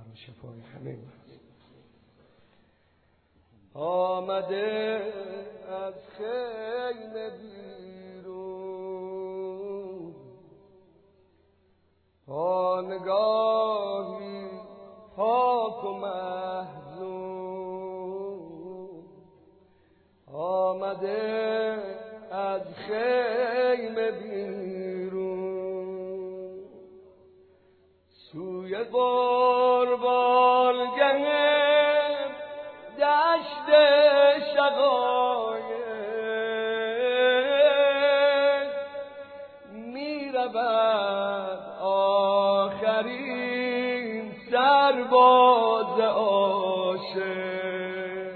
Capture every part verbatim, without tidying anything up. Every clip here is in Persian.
شفای همه آمده از خیمه بیرون، پانگاهی پاک و محزون، آمده از خیمه بیرون، سوی قربانگه دشت شقایق، می رود آخرین سرباز عاشق،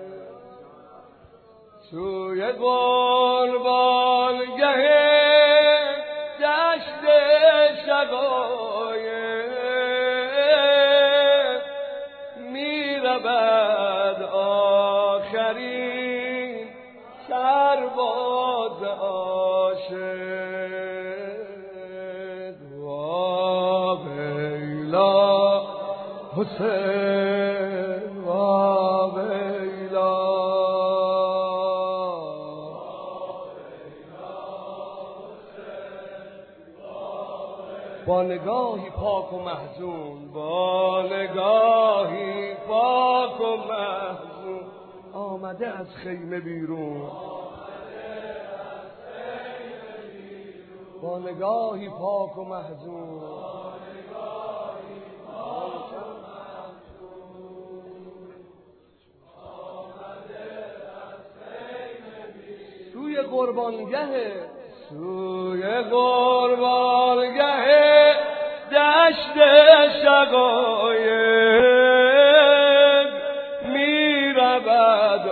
سوی قربانگه دشت شقایق، می رود آخرین سرباز عاشق. وا ویلا حسین، وا ویلا، با نگاهی پاک و محزون، با نگاهی پاک و محزون، آمده از خیمه بیرون، با نگاهی پاک و محزون، سوی قربانگه، سوی قربانگه دشت شقایق، می رود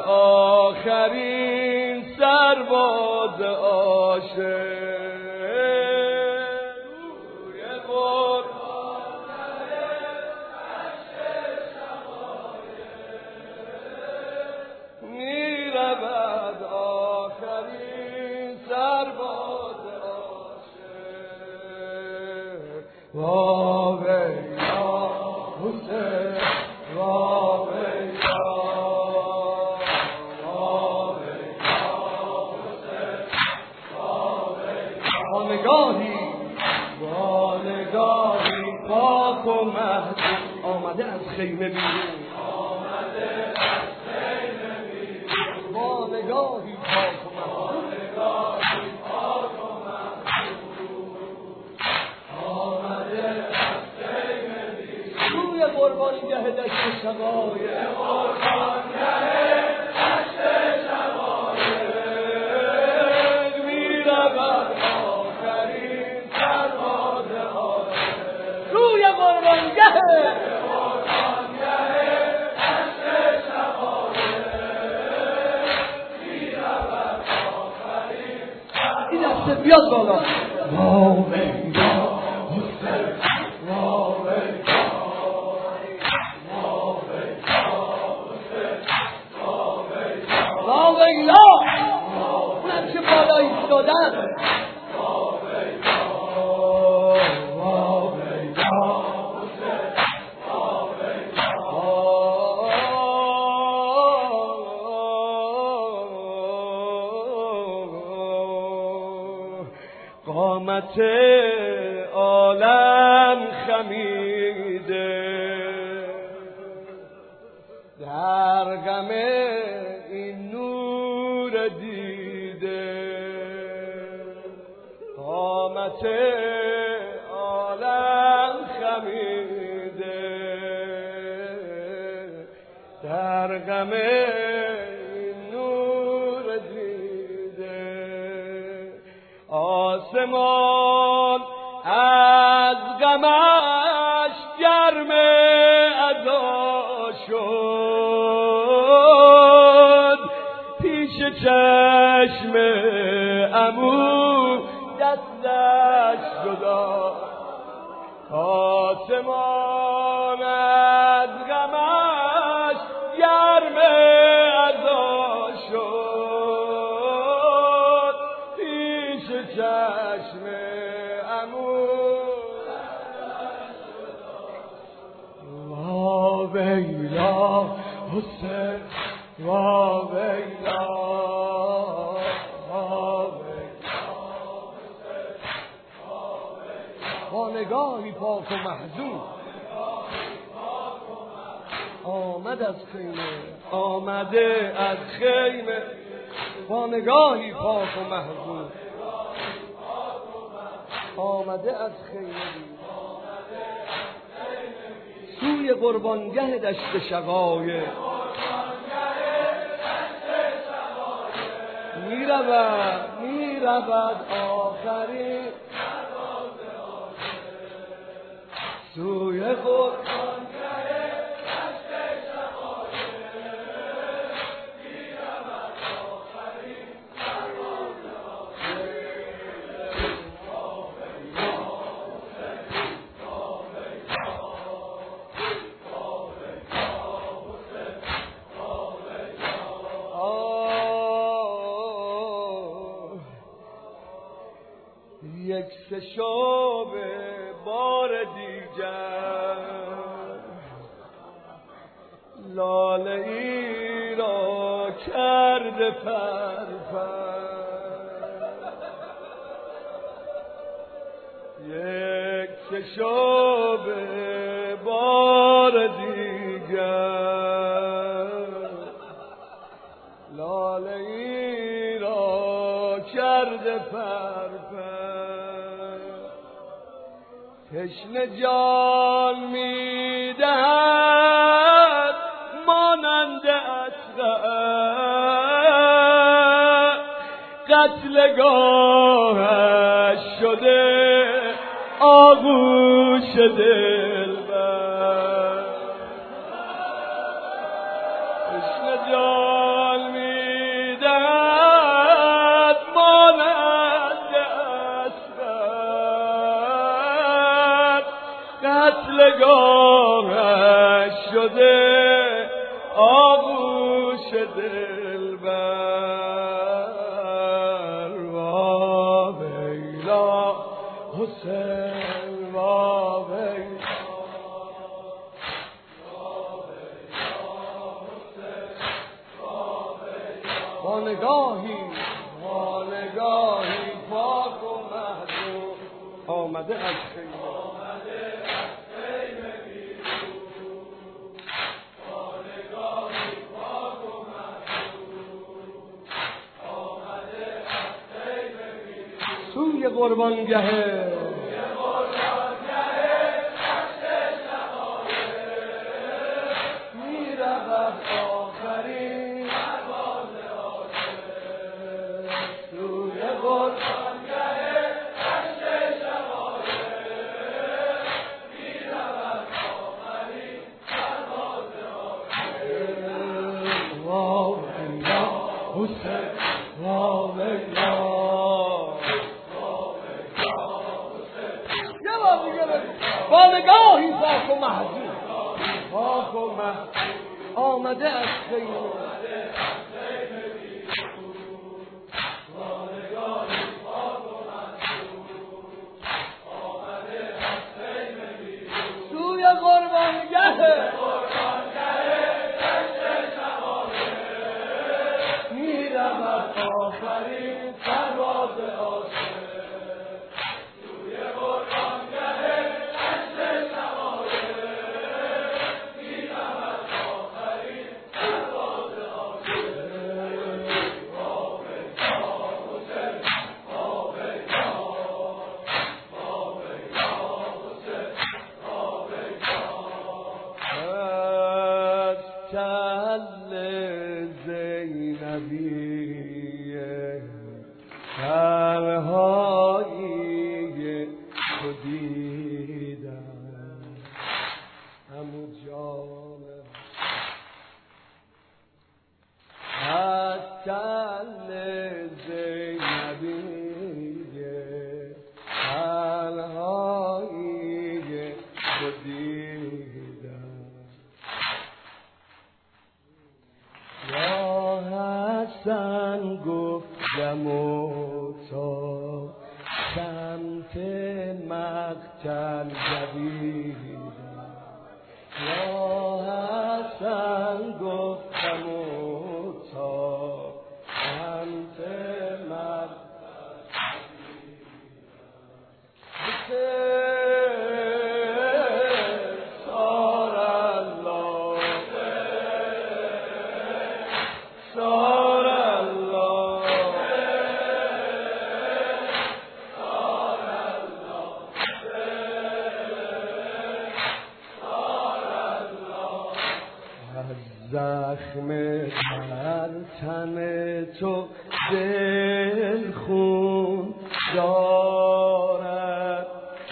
آخرین سرباز عاشق، سوی قربانگه دشت شقایق، می رود آخرین سرباز عاشق. وا ویلا حسین، وا ویلا، وا ویلا حسین، وا ویلا، با نگاهی، با نگاهی پاک و محزون، آمده از خیمه بیرون، آمده از خیمه بیرون، با نگاهی پاک و محزون، نگاهی پاک و محزون، آمده از خیمه بیرون، سوی قربانگه دشت شقایق، قربانگه دشت شقایق، می رود آخرین سرباز عاشق، سوی قربانگه بیاد بالا. وا ویلا حسین، وا ویلا، وا ویلا حسین، وا ویلا، وا ویلا، اونم چه بالا ایستادن، وا ویلا، وا ویلا حسین، وا ویلا، قامت عالم خمیده در غم این نور دیده، قامت عالم خمیده در غم این نور دیده، آسمان از غمش گرم عزا شد، پیش چشم عمو دستش جدا، آسمان از غمش گرم عزا شد، پیش چشم عمو ویلا حسین وا ویلا با نگاهی پاک و محزون آمد از خیمه آمده از خیمه با نگاهی پاک و محزون آمده از خیمه سوی قربانگه دشت شقایق می رود می رود آخرین سوی قربانگه دشت شقایق می رود آخرین یک سه شب بار دیگر لاله ای را کرده پرپر یک سه شب بار دیگر لاله ای را کرده پرپر تشنه جان میدهد مانند اصغر قتلگاهش شده آغوش دلبر تشنه جان میدهد مانند اصغر قتلگاهش شده آغوش دلبر وا ویلا حسین وا ویلا با نگاهی با نگاهی پاک و محزون آمده از خیمه سوی قربانگه می رود آخرین سوی قربانگه دشت شقایق می رود آخرین وا ویلا حسین وا ویلا با نگاهی پاک و محزون پاک و محزون آمده از خیمه با نگاهی پاک و محزون آمده از خیمه سوی قربانگه دشت شقایق می رود آخرین پرواز عاشق زینبیه تنهایی تو دیدم همو جانم از تل زینبیه تنهایی تو دیدم یا حسن گفتم و تا سمت مقتل دویدم یا زخم در تن تو دل خون دارد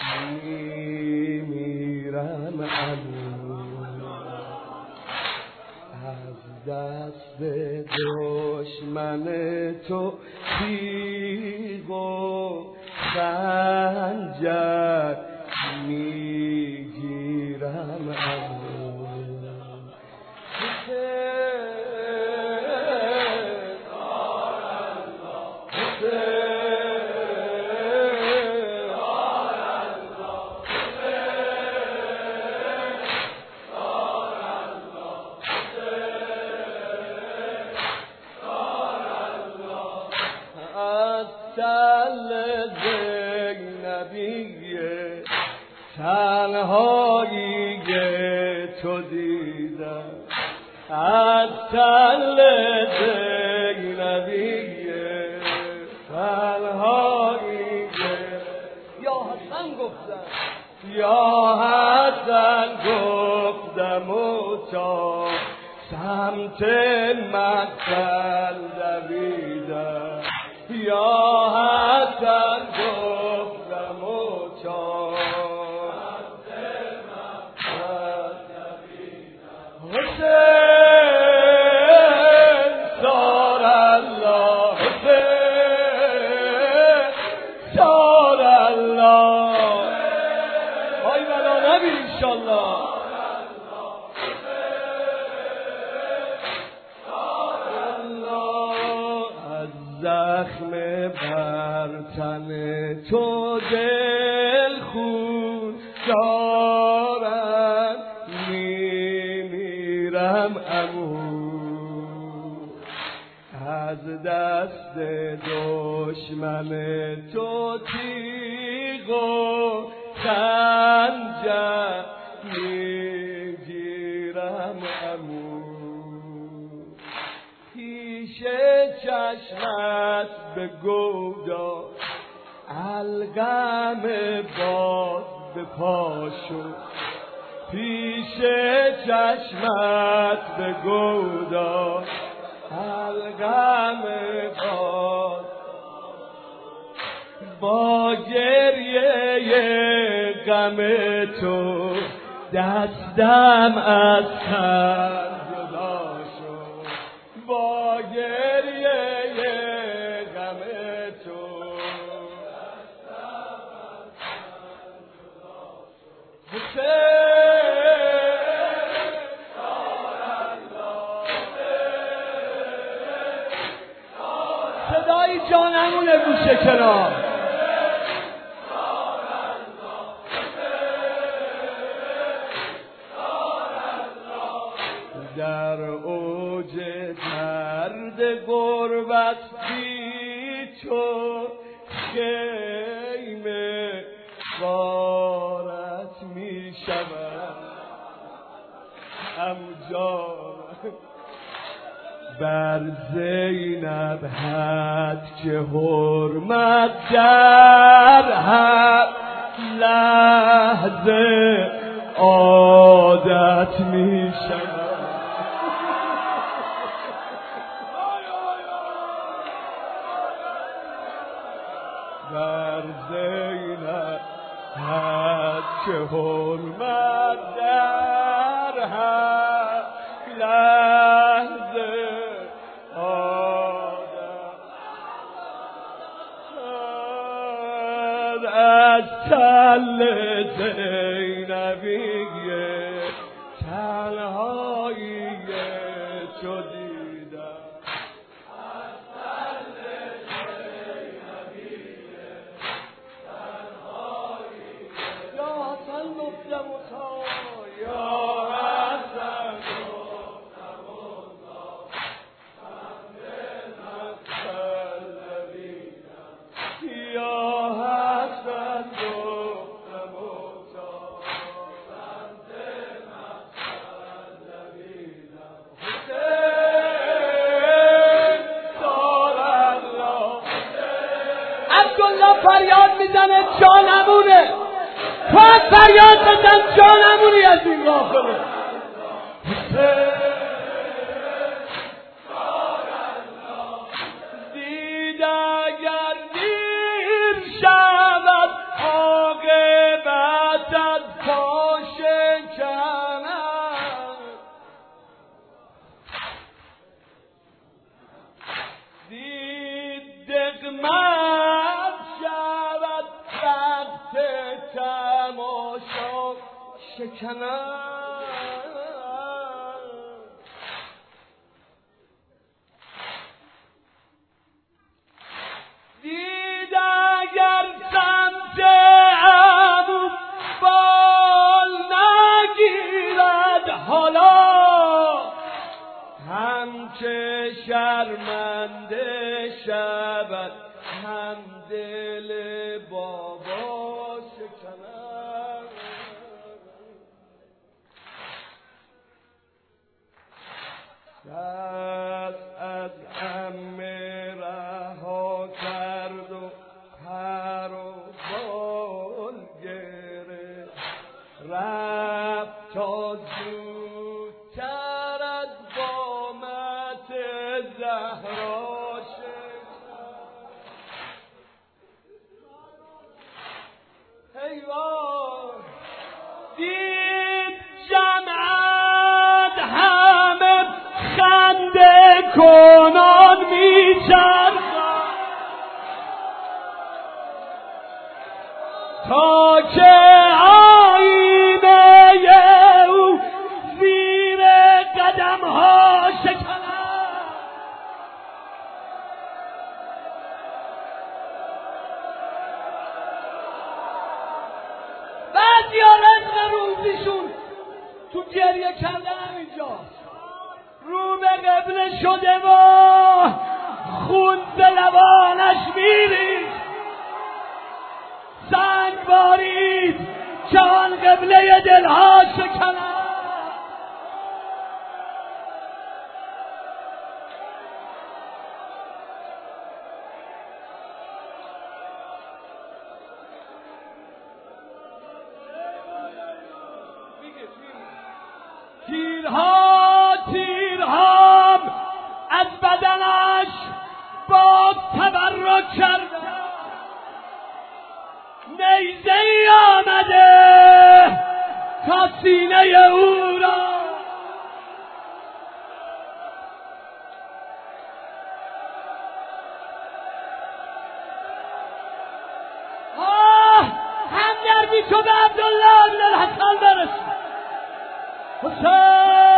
میمیرم عمو از دست دشمن تو تیغ و خنجر میگیرم عمو تنهایی تو دیدم از تل زینبی تنهایی یا حسن گفتم یا حسن گفتم و تا سمت مقتل دویدم یا حسن گفتم و تا زخم بر تن تو دل خون دارم میمیرم عمو از دست دشمن تو تیغ و خنجر میگیرم عمو پیش چشمت به گودا الغم باد به پاشو پیش چشمت به گودا الغم باد با گریه غم تو دستم از سر جدا شد با گریه غم تو دستم از سر جدا شد صدای جانمونه گوشه کنار در اوج درد غربت بی تو خیمه غارت می شود امجاد بر زینب حد که حرمت در هر لحظه عادت می شود بر زینب حد که حرمت در هر لحظه عادت از تل زینبیه تنهایی تو دیدم از تل زینبیه تنهایی یا حسن گفتم و تا یا حسن گفتم و تا سمت مقتل دویدم یا حسن گفتم و تا سمت مقتل دویدم حسین سال الله عبدالله فریاد میزنه جانمونه تو هم فریاد بزن جانمونی از این غافله حسین شکنم. دید اگر سمت عمو بال نگیرد حالا، هم که شرمنده شود هم دل بابا شکنم. دست از عمه رها کرد و پر و بال گرفت، رفت تا زودتر از قامت زهرا شکست. حیوان دید جمعت همه خنده کنان میچرخد، تا که آینه او زیر قدم ها شکند. بعضی ها رزق روزیشون تو گریه کردن اینجاست، رو به قبله شده و خون به لبانش میرید. سنگ بارید که آن قبله دلها شکند. تیرها تیرها از بدنش با تبرک کرده، نیزه ای آمده تا سینه او را آه همدردی تو به عبدالله بن الحسن برس. حسین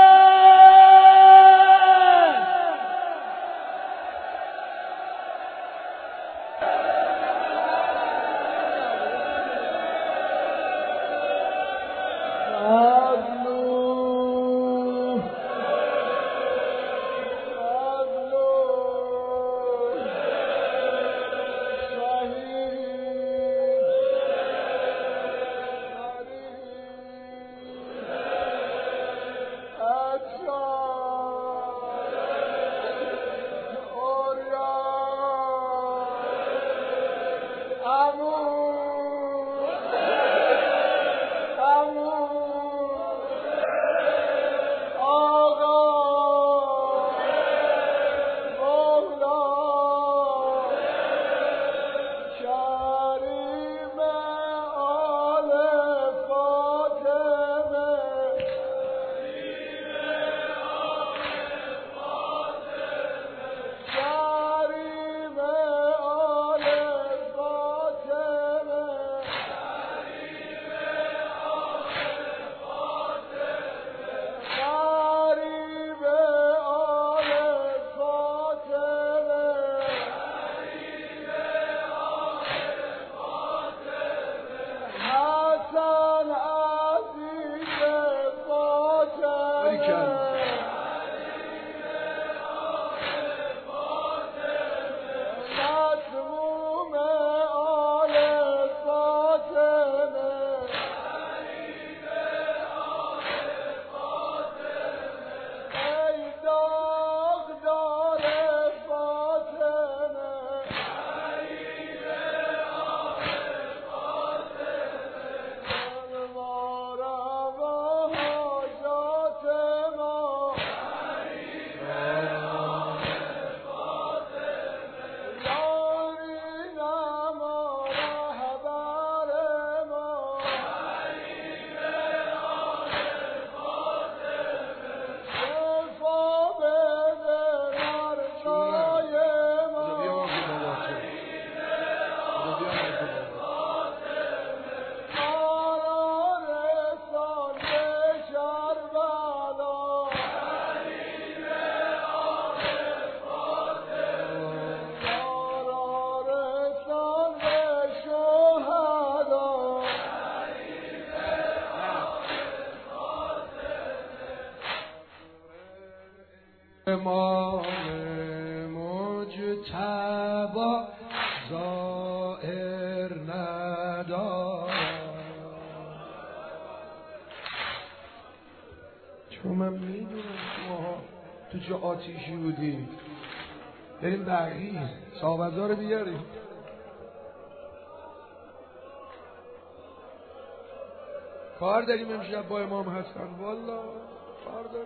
امام مجتبی ظاهر ندارد. چون من میدونم شما تو چه آتیشی بودی. بریم بقیه صاحبزا رو بیاریم. کار داریم امشب با امام حسن. والا کار داریم.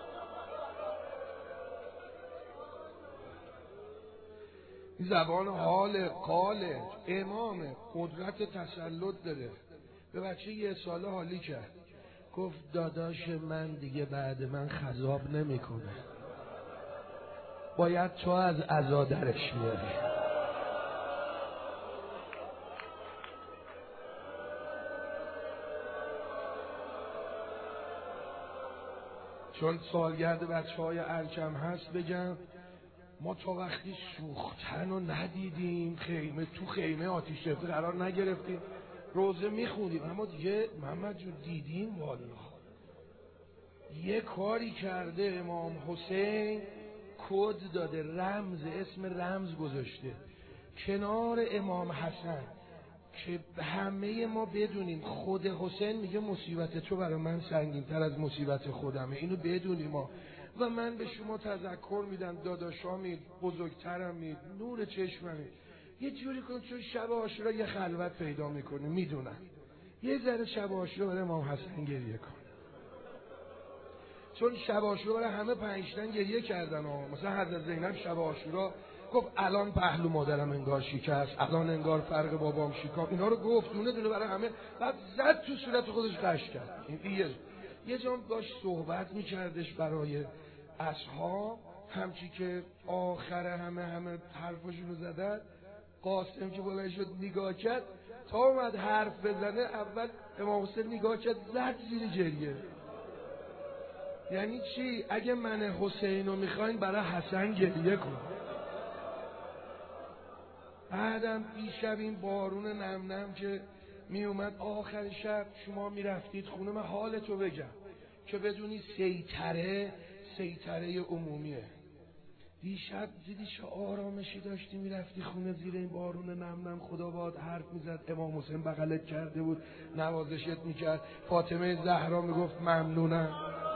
این زبان حال قاله. امام قدرت تسلط داره. به بچه یه ساله حالی کرد، گفت داداش من دیگه بعد من خضاب نمی کنه، باید تو از عزا درش میاری. چون سالگرد بچه های ارکم هست بگم ما تا وقتی سوختن رو ندیدیم، خیمه تو خیمه آتیش گرفته قرار نگرفتیم، روزه میخوندیم، اما دیگه محمد جون دیدیم. والا یه کاری کرده امام حسین، کد داده، رمز، اسم رمز گذاشته کنار امام حسن که همه ما بدونیم خود حسین میگه مصیبت تو برای من سنگین تر از مصیبت خودمه، اینو بدونیم ما. و من به شما تذکر میدم داداشامید، بزرگترمید، نور چشممید، یه جوری کن چون شب عاشورا یه خلوت پیدا میکنه، میدونم یه ذره شب عاشورا برای امام حسن گریه کن، چون شب عاشورا برای همه پنجتن گریه کردن ها. مثلا حضرت زینب شب عاشورا گفت الان پهلو مادرم انگار شکست، الان انگار فرق بابام شکافت، اینا رو گفت دونه دونه برای همه، بعد زد تو صورت خودش قش کرد. این یه یه جام داشت صحبت میکردش برای اصحاب، همچی که آخر همه همه حرفاشونو زدن، قاسم که بلند شد نگاه کرد، تا اومد حرف بزنه اول امام حسین نگاه کرد زد زیر جریه. یعنی چی؟ اگه من حسینو میخواین برای حسن گریه کن. بعدم دیشب این بارون نم نم که می اومد آخر شب شما میرفتید خونه، من حالتو بگم که بدونی سیطره سیطره عمومیه. دیشب دیدی چه آرامشی داشتی میرفتی خونه زیر این بارون نم نم، خدا باد حرف میزد، امام حسین بغلت کرده بود نوازشت میکرد، فاطمه زهرا میگفت ممنونم،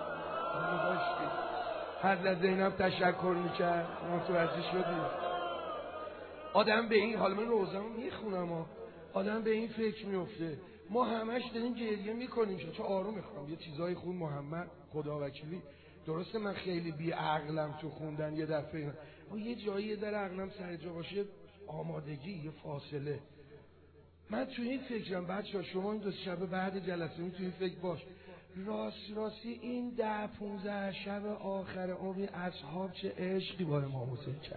حضرت زینب تشکر میکرد، متوجه شدی؟ آدم به این، حالا من روزمو میخونم ها، آدم به این فکر میفته ما همش داریم گریه میکنیم چه آروم میخوام یه چیزایی خون محمد خدا وکیلی. درسته من خیلی بی عقلم تو خوندن یه دفعه اینا، اما یه جایی یه در عقلم سر جا باشه، آمادگی، یه فاصله. من تو این فکرم بچه ها، شما این دو شب بعد جلسه می تو این فکر باش، راست راستی این ده پونزه شب آخر عمری اصحاب چه عشقی با امام حسین کرد،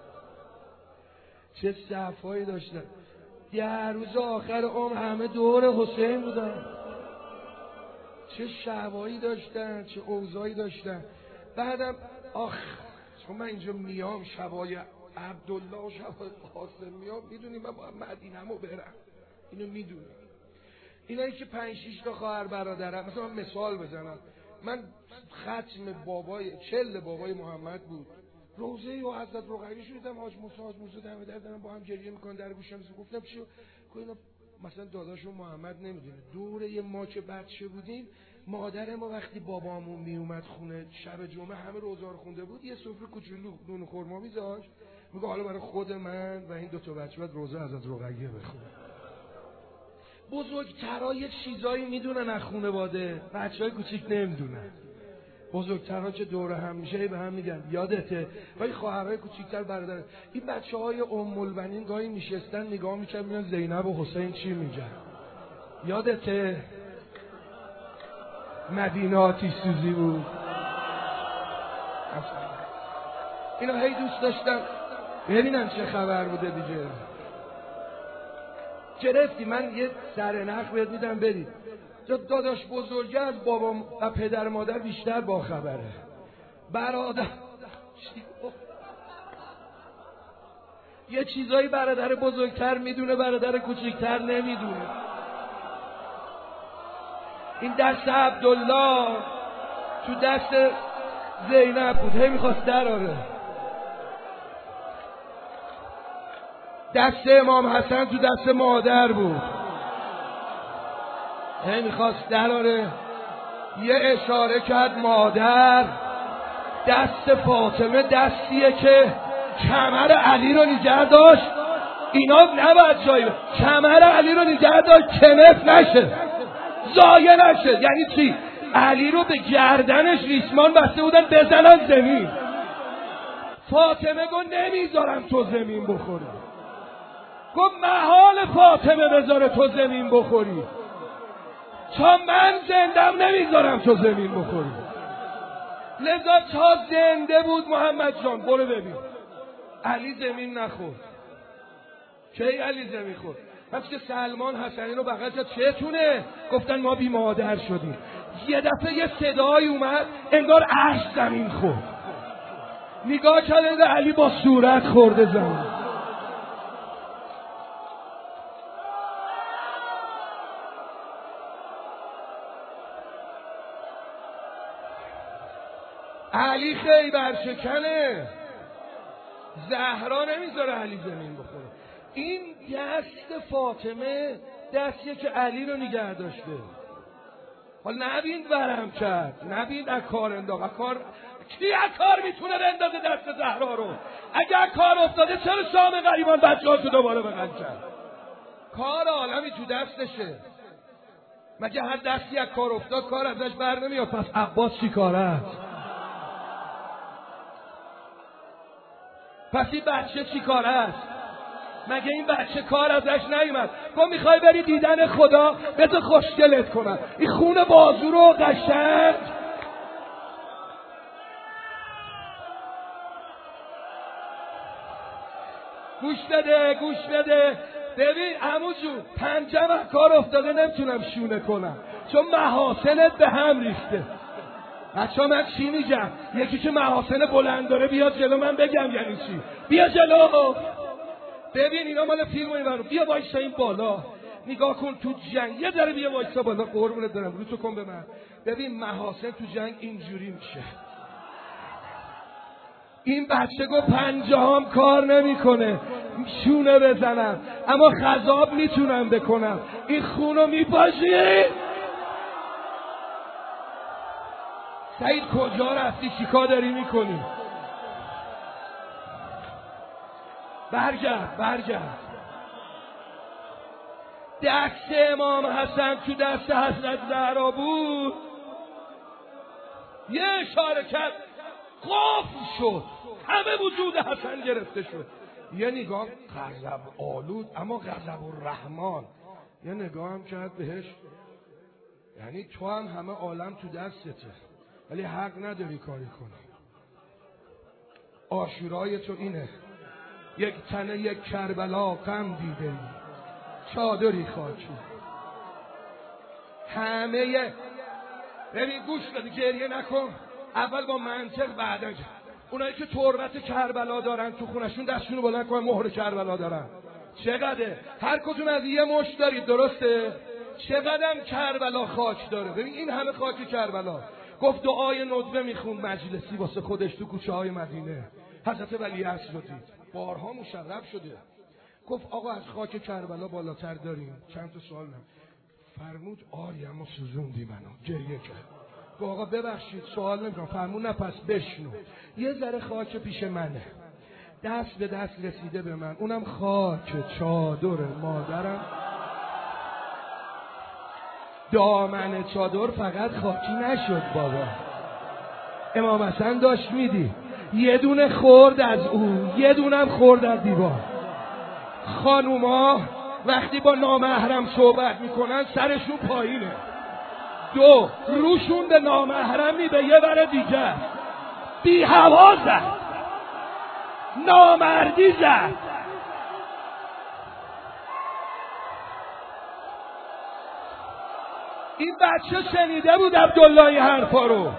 چه صفایی داشتن. ده روز آخر عمر همه دور حسین بودن، چه شبایی داشتن، چه اوضاعی داشتن. بعدم آخ چون من اینجا میام شبای عبدالله و شبای قاسم میام، میدونی من باید مدینه‌مو برم، اینو میدونی. اینایی که پنج شیش تا خواهر برادرم، مثلا من مثال بزنم، من ختم بابای چل بابای محمد بود، روزه و حضرت رقیه شدم، حاج موسی حاج موسی دم در دارم با هم گریه میکنن، در گوشم گفتم چی کو اینا مثلا داداشون محمد نمیدونه دوره ما که بچه بودیم، مادر ما وقتی بابامون میومد خونه شب جمعه همه روزه رو خونده بود، یه سفره کوچولو نون خرما میذاشت، میگه حالا برای خود من و این دو تا بچه بعد روزه حضرت رقیه بخونه. بزرگترها یه چیزایی میدونن از خانواده، بچهای کوچیک نمیدونن. بزرگترها که دور هم میشه به هم میگن یادته، ولی خواهرای کوچیکتر برادر، این بچهای ام البنین گاهی میشستن نگاه میکردن میگن زینب و حسین چی میگن، یادته؟ مدینه آتش سوزی بود. اینا هی دوست داشتم ببینن چه خبر بوده دیگه. گرفتی من یه سرنخ بهت میدم برید، داداش بزرگه از بابا و پدر مادر بیشتر با خبره، برادر یه چیزایی برادر بزرگتر میدونه برادر کوچیکتر نمیدونه. این دست عبدالله تو دست زینب بود، هی میخواست در آره. دست امام حسن تو دست مادر بود، هی میخواست در آره. یه اشاره کرد مادر، دست فاطمه دستیه که کمر علی رو نگه داشت، اینا نباید جایی کمر علی رو نگه داشت کنف نشه، زایه نشه. یعنی چی؟ علی رو به گردنش ریسمان بسته بودن بزنن زمین. فاطمه گفت نمیذارم تو زمین بخوری. گفت محال فاطمه بذاره تو زمین بخوری، تا من زندم نمیذارم تو زمین بخوری. لذا تا زنده بود محمد جان برو ببین علی زمین نخورد. کی علی زمین خورد؟ وقتی که سلمان حسنی رو بغل کرد چتونه؟ گفتن ما بی مادر شدیم. یه دفعه یه صدایی اومد انگار عرش زمین خورد. نگاه کرده علی با صورت خورده زمین. علی خیبر شکنه، زهرا نمیذاره علی زمین بخوره. این دست فاطمه دستیه که علی رو نگه داشته. حالا نبین ورم کرد، نبین اکار انداغ. اکار کی اکار میتونه بندازه دست زهرا رو؟ اگه اکار افتاده چرا شام غریبان بچه هاشو دوباره بغل کرد؟ کار عالمی تو دستشه. مگه هر دستی اکار افتاد کار ازش بر نمیاد؟ پس عباس چی کاره است؟ پس این بچه چی کاره است؟ مگه این بچه کار ازش نیومد؟ گفت میخوای بری دیدن خدا بذار خوشگلت کنم، این خون بازو رو قشنگ گوش بده گوش بده. ببین عمو جون پنجم کار افتاده نمیتونم شونه کنم چون محاسنت به هم ریخته. بچه ها من چی میگم؟ یکی که محاسن بلند داره بیاد جلو من بگم یعنی چی؟ بیا جلو. ببین اینا مال فیلم اینو بیا وایسا این بالا نگاه کن تو جنگ یه ذره بیا وایسا بالا قربونت برم رو تو کن به من. ببین محاسن تو جنگ اینجوری میشه. این بچه گفت پنجاهم کار نمیکنه شونه بزنم اما خضاب میتونم بکنم. این خونو میپاشی؟ سعید کجا رفتی؟ چیکار داری میکنی؟ برگرد برگرد. دست امام حسن تو دست حضرت زهرا بود، یه اشاره کرد قفل شد، همه وجود حسن گرفته شد. یه نگاه غضب آلود اما غضب الرحمن، یه نگاه هم کرد بهش یعنی تو هم همه عالم تو دستته ولی حق نداری کاری کنی. آشورای تو اینه یک تنه یک کربلا غم دیده ای چادری خاکی. همه یه ببین گوش بده گریه نکن، اول با منطق بعدا. اونایی که تربت کربلا دارن تو خونشون دستشونو بلند کن مهر کربلا دارن. چقدره؟ هر کدوم از یه مش دارید درسته؟ چقدرم کربلا خاک داره؟ ببین این همه خاک کربلا. گفت دعای ندبه میخوند مجلسی واسه خودش تو کوچه های مدینه. حضرت ولیعصر رو دید بارها مشرف شده. گفت آقا از خاک کربلا بالاتر داریم؟ چند تا سوال نم فرمود آری اما سوزوندی منو. گریه کرد. گفت آقا ببخشید سوال نمیکنم. فرمود نه پس بشنو. یه ذره خاک پیش منه دست به دست رسیده به من، اونم خاک چادر مادرم. دامن چادر فقط خاکی نشد بابا. امام حسن داشت میدی یه دونه خورد از اون یه دونم خورد از دیوار. خانوما وقتی با نامحرم صحبت میکنن سرشون پایینه. دو روشون به نامحرمی به یه ور دیگر بی هوا زد، نامردی زد. این بچه شنیده بود عبدالله این حرفا رو.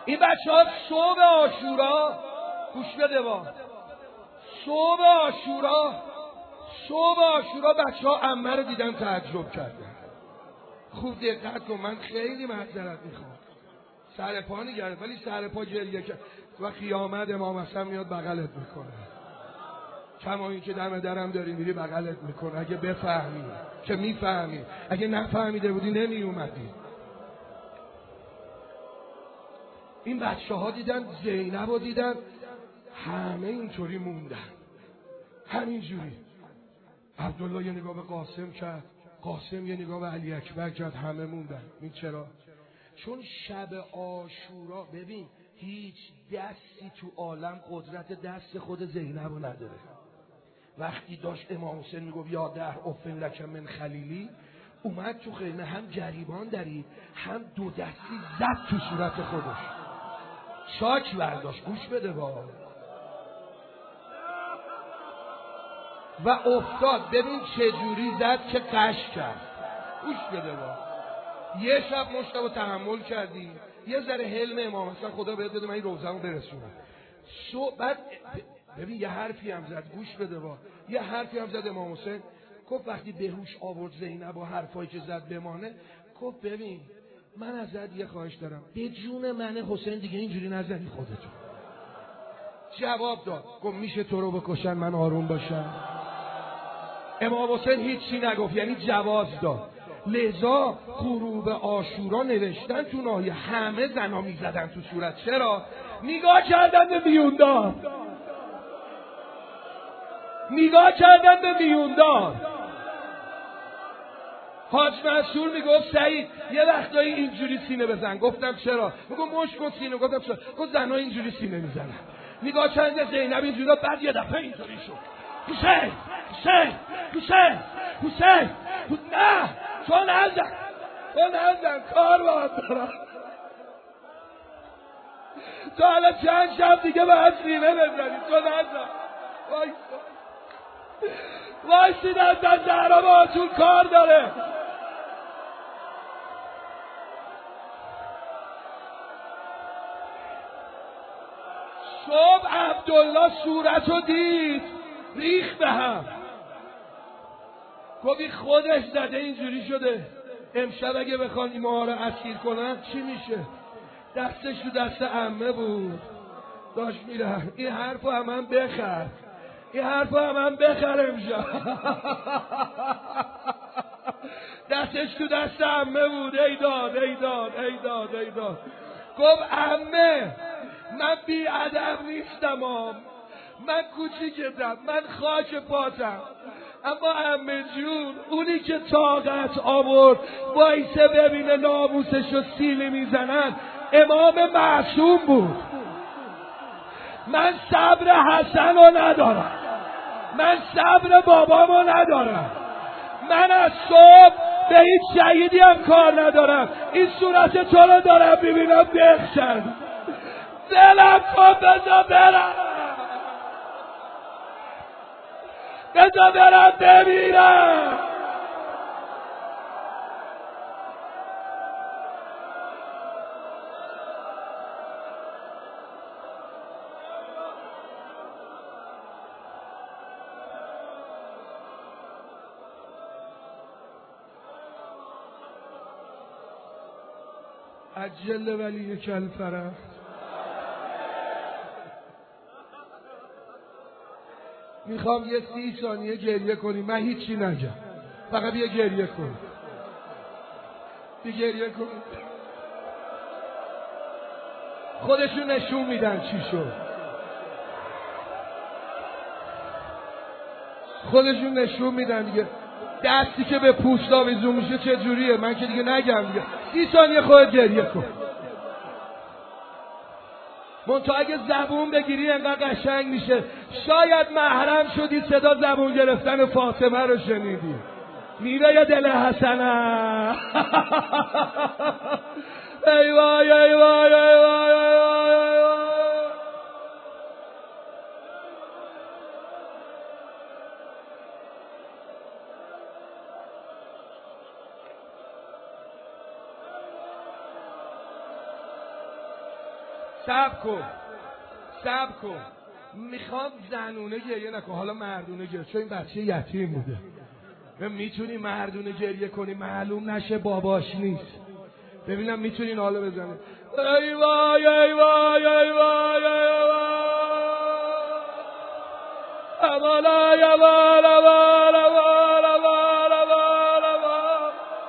این بچه ها صبح عاشورا گوش بده با صبح عاشورا صبح عاشورا بچه ها عمه رو دیدن تعجب کردن. خوب دقت کن، من خیلی معذرت میخوام، سر پا نگرد ولی سر پا گریه کرد و قیامت امام حسن میاد بغلت میکنه، کما این که دم درم داری میری بغلت میکنه. اگه بفهمی که میفهمی، اگه نفهمیده بودی نمی اومدی. این بچه ها دیدن زینب رو دیدن، همه اینطوری موندن، همینجوری. عبدالله یه نگاه به قاسم کرد، قاسم یه نگاه به علی اکبر کرد، همه موندن. این چرا؟ چون شب عاشورا ببین هیچ دستی تو عالم قدرت دست خود زینب رو نداره. وقتی داشت امام حسین میگفت یا ده افن لک من خلیلی، اومد تو خیمه هم جریبان درید هم دو دستی زد تو صورت خودش، شاک برداشت. گوش بده با و افتاد. ببین چه جوری زد که قش کرد. گوش بده با یه شب مشتبه تحمل کردی، یه ذره حلم امام حسن خدا بهت بده من این روزمو برسونم. بعد ببین یه حرفی هم زد، گوش بده با یه حرفی هم زد امام حسین. گفت وقتی بهوش آورد زینب و حرفایی که زد بمانه، گفت ببین من ازت یه خواهش دارم، به جون من حسین دیگه اینجوری نزنی خودتو. جواب داد، گفت میشه تو رو بکشن من آروم باشم؟ امام حسین هیچی نگفت، یعنی جواز داد. لذا غروب عاشورا نوشتن تو ناحیه همه زنا میزدن تو صورت. چرا؟ نگاه کردن به میوندار، نگاه کردن به میوندار. حاج منصور میگفت سعید یه وقتایی اینجوری سینه بزن. گفتم چرا؟ میگفت مشت کن سینه. گفتم چرا؟ گفت زنا اینجوری سینه میزنن. نگاه کردن زینب اینجوری، بعد یه دفعه اینطوری شد. حسین حسین حسین حسین نه تو نزن تو نزن کار باید دارم. تو حالا چند شب دیگه باید سینه بزنی، تو نزن. وایسا وایسی نزن، زهرا باهاتون کار داره. صبح عبدالله صورت رو دید ریخت به هم، گفت خودش زده اینجوری شده. امشب اگه بخوان این ماها رو اسیر کنن چی میشه؟ دستش تو دست عمه بود، داشت میره این حرفو هم هم بخر، این حرفو هم هم بخر امشب. دستش تو دست عمه بود، ای داد ای داد ای داد ای داد. گفت عمه من بی ادب نیستم، من کوچیکتم، من خاک پاتم، اما عمه جون اونی که طاقت آورد وایسه ببینه ناموسشو سیلی میزنن امام معصوم بود. من صبر حسن رو ندارم، من صبر بابامو ندارم، من از صبح به هیچ شهیدی هم کار ندارم. این صورت تو رو دارم ببینم بخشن دلم کن، بذار برم بذار برم بمیرم. عجل ولی کل فرح. میخوام یه سی ثانیه گریه کنی، من هیچی نگم، فقط بیا گریه کن، بیا گریه کن. خودشون نشون میدن چی شد، خودشون نشون میدن دیگه. دستی که به پوست آویزون میشه چه جوریه، من که دیگه نگم دیگه. سی ثانیه خودت گریه کن. منتها اگه زبون بگیری انقدر قشنگ میشه. شاید محرم شدی صدا زبون گرفتن فاطمه رو شنیدی. میره یا دل حسنه. ای وای ای وای ای وای ای وای. صبر کن صبر کن میخوام زنونه گریه نکن، حالا مردونه گریه، چون این بچه یتیم بوده. میتونی مردونه گریه کنی معلوم نشه باباش نیست. ببینم میتونین حالا بزنه ای وای ای وای ای وای ای وای امالا یا والا والا والا والا والا والا.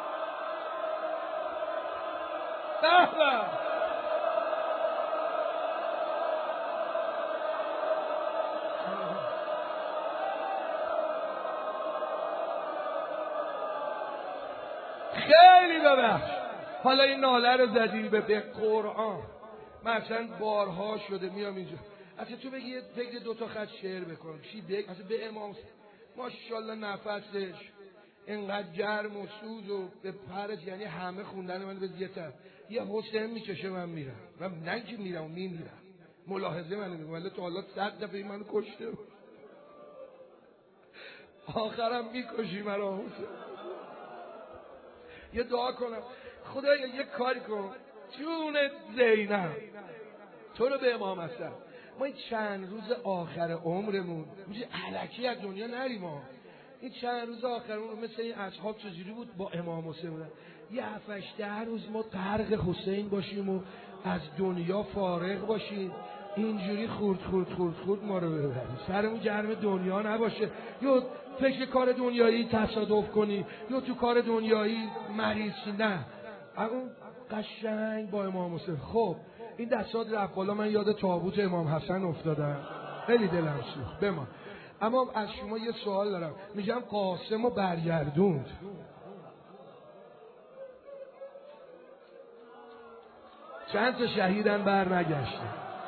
خیلی ببخش. حالا این ناله رو زدی به, به قرآن. مثلا بارها شده میام اینجا اصلا تو بگی فکر دو تا خط شعر بکنم چی بگم اصلا به امام ماشاءالله نفسش اینقدر گرم و سوز و به پرش، یعنی همه خوندن من به یه طرف یه حسین میکشه من میرم. من نه که میرم و میمیرم. ملاحظه منو میگم ولی تو حالا صد دفعه منو کشته آخرم میکشی منو حسین. یه دعا کنم خدایا یه کاری کن جون زینب تو رو به امام حسن ما این چند روز آخر عمرمون میشه الکی از دنیا نریم. ما این چند روز آخرمون مثل این اصحاب چجوری بود با امام حسین بودن، یه هفتش ده روز ما غرق حسین باشیم و از دنیا فارغ باشیم، اینجوری خورد خورد خورد خورد ما رو ببریم، سرمون گرم دنیا نباشه، یا فکر کار دنیایی تصادف کنی یا تو کار دنیایی مریض شی. نه اون قشنگ با امام حسین. خب این دستات رفت بالا، من یاد تابوت امام حسن افتادم، خیلی دلم سوخت بمان. اما از شما یه سوال دارم، میگم قاسمو برگردوند، چند تا شهیدن بر نگشته؟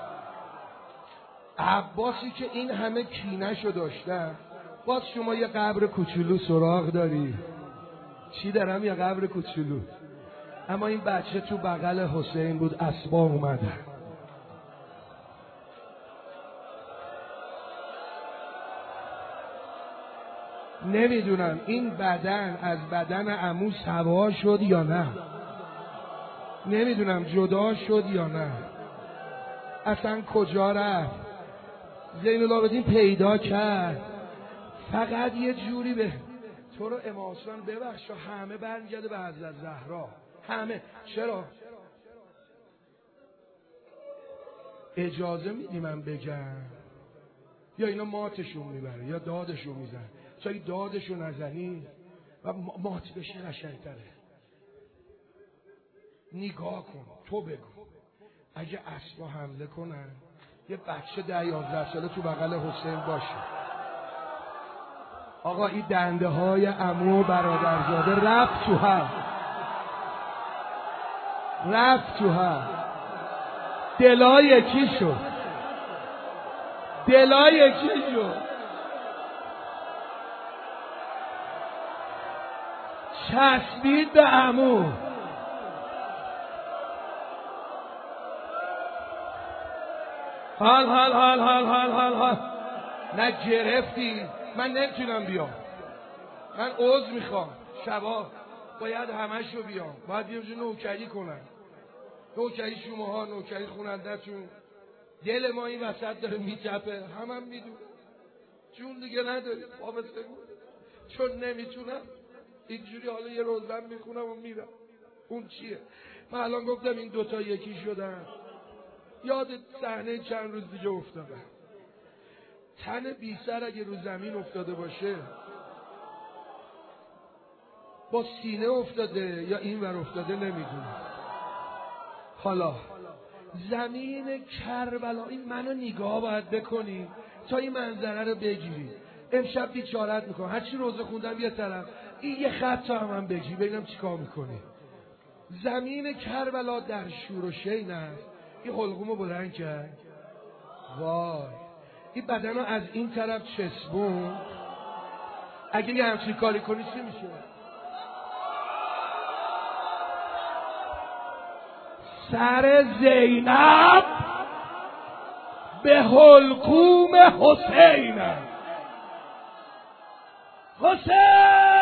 عباسی که این همه کینه‌شو داشتن، باز شما یه قبر کوچولو سراغ داری. چی دارم؟ یه قبر کوچولو. اما این بچه تو بغل حسین بود، اسباب اومده. نمیدونم این بدن از بدن عمو سوا شد یا نه، نمیدونم جدا شد یا نه، اصلا کجا رفت. زین العابدین پیدا کرد، فقط یه جوری به تو رو امام حسین ببخش و همه برمیگرده به حضرت زهرا. همه. چرا؟ اجازه میدی من بگم یا اینا ماتشون میبره یا دادشون میزن؟ چایی دادشون نزنی و مات بشه قشنگ‌تره. نگاه کن، تو بگو اگه اسبا حمله کنن یه بچه ده یازده ساله تو بغل حسین باشه، آقا این دنده های عمو و برادرزاده رفت تو هم، رفت تو هم، دلا یکی شد، دلا یکی شد، چسبید به عمو. حال حال حال حال حال حال حال نه گرفتی، من نمیتونم بیام، من عذر میخوام، شبا باید همش رو بیام، باید یه جور نوکری کنم، نوکری شماها، نوکری خوننده‌تون. دل ما این وسط داره میتپه، همم هم میدون، جون دیگه نداری وابسته بود، چون نمیتونم اینجوری حالا یه روزم میخونم و میرم. اون چیه؟ من الان گفتم این دوتا یکی شدن، یاد صحنه چند روز دیگه افتادم. تن بی سر اگه رو زمین افتاده باشه با سینه افتاده یا این ور افتاده نمیدونم. حالا زمین کربلا، این منو نگاه باید بکنی تا این منظره رو بگیری. امشب بیچارت میکنم، هرچی روزه خوندم یه طرف، این یه خط تا هم, هم بگی ببینم چیکار میکنی. زمین کربلا در شور و شین است. این حلقومو بلند کرد، وای این بدن رو از این طرف چسبون، اگه یه همچین کاری کنی چی میشه؟ سر زینب به حلقوم حسین، حسین